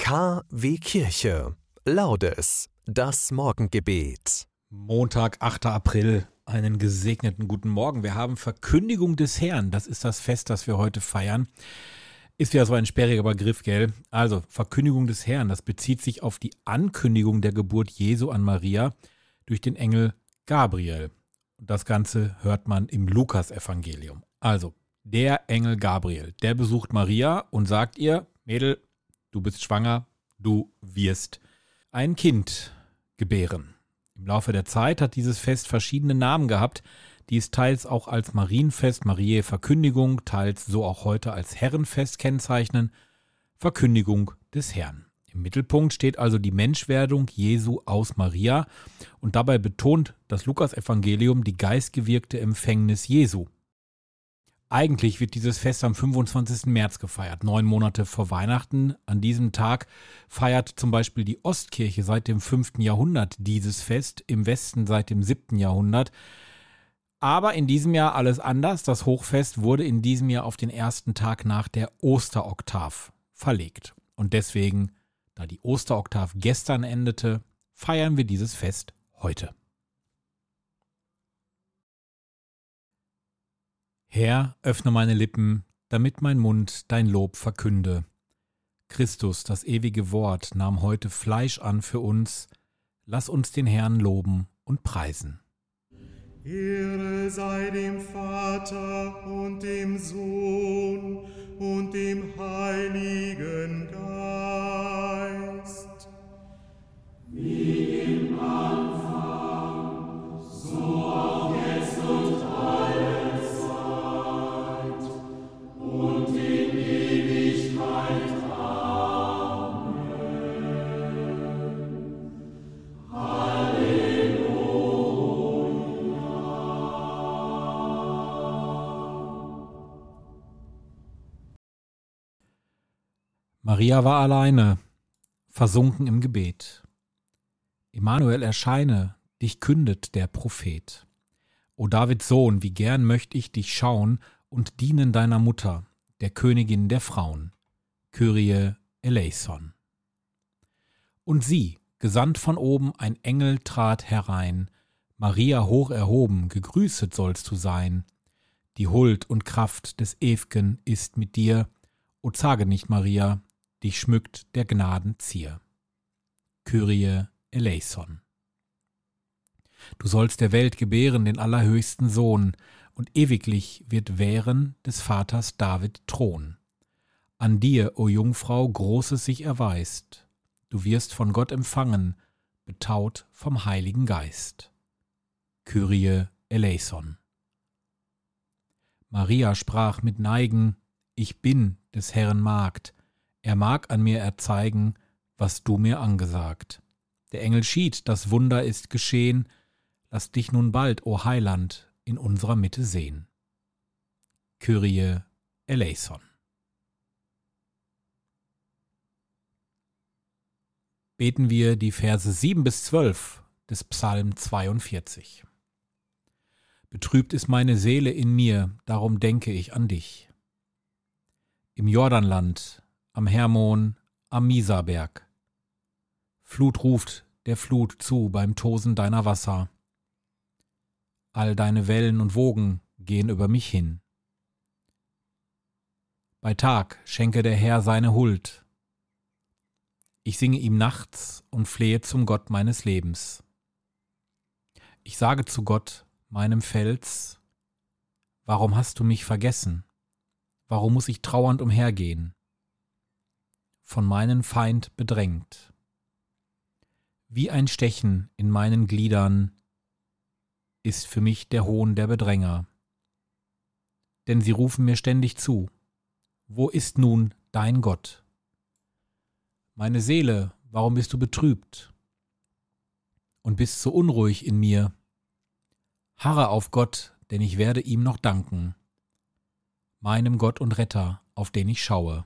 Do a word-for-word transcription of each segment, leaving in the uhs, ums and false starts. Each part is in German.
K W Kirche. Laudes, das Morgengebet. Montag, achter April, einen gesegneten guten Morgen. Wir haben Verkündigung des Herrn, das ist das Fest, das wir heute feiern. Ist ja so ein sperriger Begriff, gell? Also, Verkündigung des Herrn, das bezieht sich auf die Ankündigung der Geburt Jesu an Maria durch den Engel Gabriel. Das Ganze hört man im Lukas-Evangelium. Also, der Engel Gabriel, der besucht Maria und sagt ihr, Mädel, du bist schwanger, du wirst ein Kind gebären. Im Laufe der Zeit hat dieses Fest verschiedene Namen gehabt, die es teils auch als Marienfest, Mariä Verkündigung, teils so auch heute als Herrenfest kennzeichnen, Verkündigung des Herrn. Im Mittelpunkt steht also die Menschwerdung Jesu aus Maria und dabei betont das Lukas-Evangelium die geistgewirkte Empfängnis Jesu. Eigentlich wird dieses Fest am fünfundzwanzigsten März gefeiert, neun Monate vor Weihnachten. An diesem Tag feiert zum Beispiel die Ostkirche seit dem fünften Jahrhundert dieses Fest, im Westen seit dem siebten Jahrhundert. Aber in diesem Jahr alles anders. Das Hochfest wurde in diesem Jahr auf den ersten Tag nach der Osteroktav verlegt. Und deswegen, da die Osteroktav gestern endete, feiern wir dieses Fest heute. Herr, öffne meine Lippen, damit mein Mund dein Lob verkünde. Christus, das ewige Wort, nahm heute Fleisch an für uns. Lass uns den Herrn loben und preisen. Ehre sei dem Vater und dem Sohn und dem Heiligen Geist. Wie im Anfang, so auch jetzt und alle Zeit und in Ewigkeit. Amen. Halleluja. Maria war alleine, versunken im Gebet. Immanuel erscheine, dich kündet der Prophet. O Davids Sohn, wie gern möcht ich dich schauen und dienen deiner Mutter, der Königin der Frauen. Kyrie eleison. Und sieh, gesandt von oben, ein Engel trat herein. Maria hoch erhoben, gegrüßet sollst du sein. Die Huld und Kraft des Ew'gen ist mit dir. O zage nicht, Maria, dich schmückt der Gnaden Zier. Kyrie eleison. Du sollst der Welt gebären den allerhöchsten Sohn, und ewiglich wird währen des Vaters David Thron. An dir, o Jungfrau, Großes sich erweist. Du wirst von Gott empfangen, betaut vom Heiligen Geist. Kyrie eleison. Maria sprach mit Neigen, ich bin des Herrn Magd, er mag an mir erzeigen, was du mir angesagt. Der Engel schied, das Wunder ist geschehen, lass dich nun bald, o Heiland, in unserer Mitte sehen. Kyrie eleison. Beten wir die Verse sieben bis zwölf des Psalm zweiundvierzig. Betrübt ist meine Seele in mir, darum denke ich an dich. Im Jordanland, am Hermon, am Misaberg. Flut ruft der Flut zu beim Tosen deiner Wasser. All deine Wellen und Wogen gehen über mich hin. Bei Tag schenke der Herr seine Huld. Ich singe ihm nachts und flehe zum Gott meines Lebens. Ich sage zu Gott, meinem Fels, warum hast du mich vergessen? Warum muss ich trauernd umhergehen? Von meinem Feind bedrängt. Wie ein Stechen in meinen Gliedern ist für mich der Hohn der Bedränger. Denn sie rufen mir ständig zu, wo ist nun dein Gott? Meine Seele, warum bist du betrübt und bist so unruhig in mir? Harre auf Gott, denn ich werde ihm noch danken, meinem Gott und Retter, auf den ich schaue.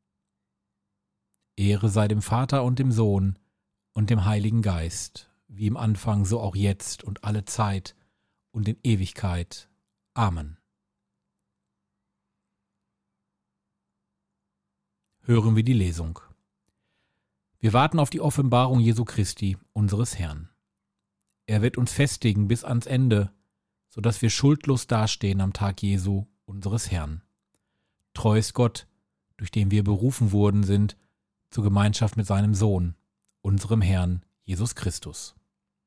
Ehre sei dem Vater und dem Sohn und dem Heiligen Geist, wie im Anfang, so auch jetzt und alle Zeit und in Ewigkeit. Amen. Hören wir die Lesung. Wir warten auf die Offenbarung Jesu Christi, unseres Herrn. Er wird uns festigen bis ans Ende, sodass wir schuldlos dastehen am Tag Jesu, unseres Herrn. Treu ist Gott, durch den wir berufen worden sind, zur Gemeinschaft mit seinem Sohn, unserem Herrn Jesus Christus.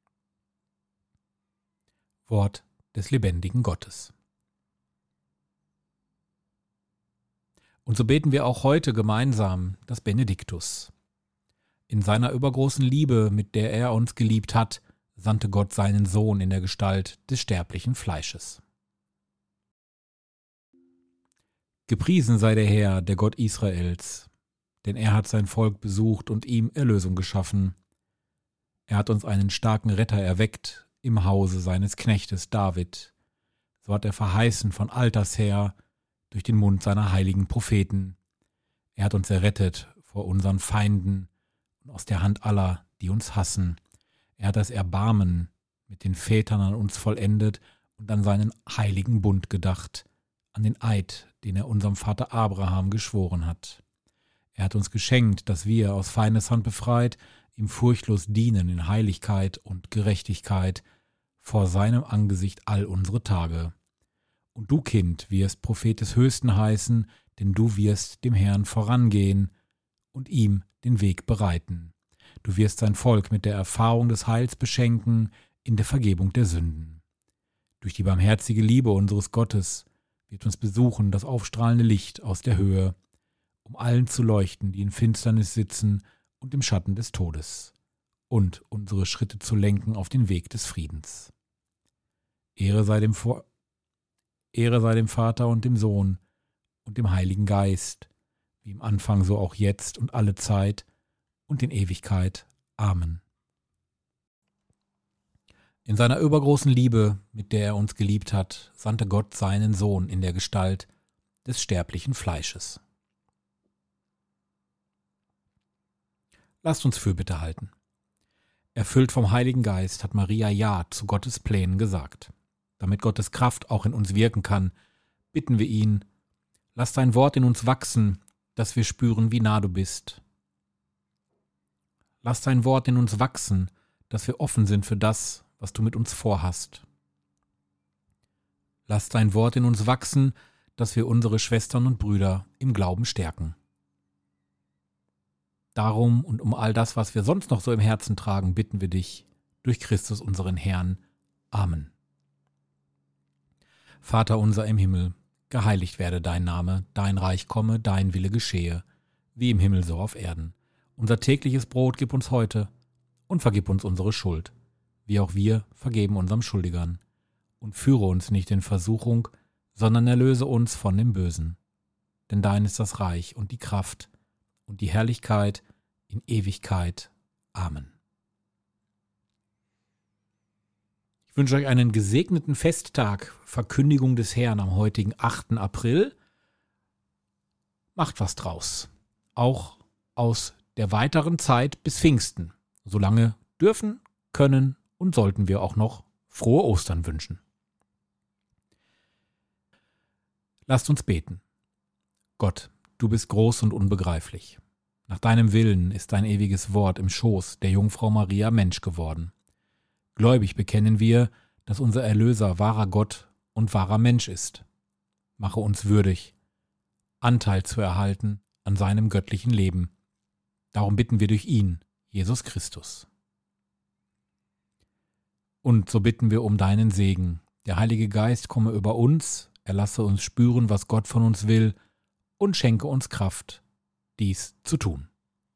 Wort des lebendigen Gottes. Und so beten wir auch heute gemeinsam das Benediktus. In seiner übergroßen Liebe, mit der er uns geliebt hat, sandte Gott seinen Sohn in der Gestalt des sterblichen Fleisches. Gepriesen sei der Herr, der Gott Israels, denn er hat sein Volk besucht und ihm Erlösung geschaffen. Er hat uns einen starken Retter erweckt im Hause seines Knechtes David. So hat er verheißen von alters her durch den Mund seiner heiligen Propheten. Er hat uns errettet vor unseren Feinden und aus der Hand aller, die uns hassen. Er hat das Erbarmen mit den Vätern an uns vollendet und an seinen heiligen Bund gedacht, an den Eid, den er unserem Vater Abraham geschworen hat. Er hat uns geschenkt, dass wir, aus Feindes Hand befreit, ihm furchtlos dienen in Heiligkeit und Gerechtigkeit vor seinem Angesicht all unsere Tage. Und du, Kind, wirst Prophet des Höchsten heißen, denn du wirst dem Herrn vorangehen und ihm den Weg bereiten. Du wirst sein Volk mit der Erfahrung des Heils beschenken in der Vergebung der Sünden. Durch die barmherzige Liebe unseres Gottes wird uns besuchen das aufstrahlende Licht aus der Höhe, um allen zu leuchten, die in Finsternis sitzen und im Schatten des Todes, und unsere Schritte zu lenken auf den Weg des Friedens. Ehre sei dem, Vor- Ehre sei dem Vater und dem Sohn und dem Heiligen Geist, wie im Anfang so auch jetzt und alle Zeit und in Ewigkeit. Amen. In seiner übergroßen Liebe, mit der er uns geliebt hat, sandte Gott seinen Sohn in der Gestalt des sterblichen Fleisches. Lasst uns Fürbitte halten. Erfüllt vom Heiligen Geist hat Maria Ja zu Gottes Plänen gesagt. Damit Gottes Kraft auch in uns wirken kann, bitten wir ihn, lass dein Wort in uns wachsen, dass wir spüren, wie nah du bist. Lass dein Wort in uns wachsen, dass wir offen sind für das, was du mit uns vorhast. Lass dein Wort in uns wachsen, dass wir unsere Schwestern und Brüder im Glauben stärken. Darum und um all das, was wir sonst noch so im Herzen tragen, bitten wir dich, durch Christus unseren Herrn. Amen. Vater unser im Himmel, geheiligt werde dein Name, dein Reich komme, dein Wille geschehe, wie im Himmel so auf Erden. Unser tägliches Brot gib uns heute und vergib uns unsere Schuld, wie auch wir vergeben unserem Schuldigern. Und führe uns nicht in Versuchung, sondern erlöse uns von dem Bösen. Denn dein ist das Reich und die Kraft und die Herrlichkeit in Ewigkeit. Amen. Ich wünsche euch einen gesegneten Festtag, Verkündigung des Herrn am heutigen achten April. Macht was draus, auch aus der weiteren Zeit bis Pfingsten. Solange dürfen, können und sollten wir auch noch frohe Ostern wünschen. Lasst uns beten. Gott, du bist groß und unbegreiflich. Nach deinem Willen ist dein ewiges Wort im Schoß der Jungfrau Maria Mensch geworden. Gläubig bekennen wir, dass unser Erlöser wahrer Gott und wahrer Mensch ist. Mache uns würdig, Anteil zu erhalten an seinem göttlichen Leben. Darum bitten wir durch ihn, Jesus Christus. Und so bitten wir um deinen Segen. Der Heilige Geist komme über uns, er lasse uns spüren, was Gott von uns will, und schenke uns Kraft, dies zu tun.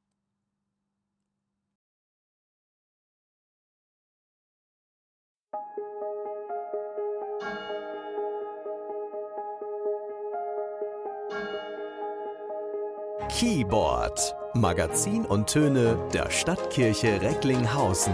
Keyboard, Magazin und Töne der Stadtkirche Recklinghausen.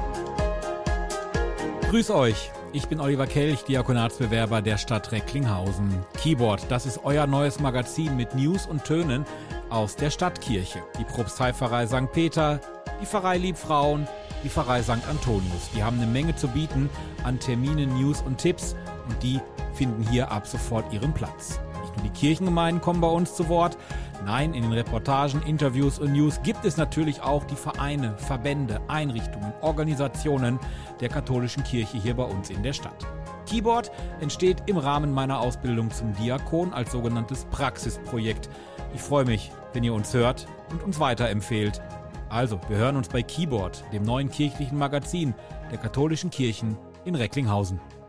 Grüß euch, ich bin Oliver Kelch, Diakonatsbewerber der Stadt Recklinghausen. Keyboard, das ist euer neues Magazin mit News und Tönen aus der Stadtkirche. Die Propsteipfarrei Sankt Peter, die Pfarrei Liebfrauen, die Pfarrei Sankt Antonius. Die haben eine Menge zu bieten an Terminen, News und Tipps und die finden hier ab sofort ihren Platz. Nicht nur die Kirchengemeinden kommen bei uns zu Wort, Nein, in den Reportagen, Interviews und News gibt es natürlich auch die Vereine, Verbände, Einrichtungen, Organisationen der katholischen Kirche hier bei uns in der Stadt. Keyboard entsteht im Rahmen meiner Ausbildung zum Diakon als sogenanntes Praxisprojekt. Ich freue mich, wenn ihr uns hört und uns weiterempfehlt. Also, wir hören uns bei Keyboard, dem neuen kirchlichen Magazin der katholischen Kirchen in Recklinghausen.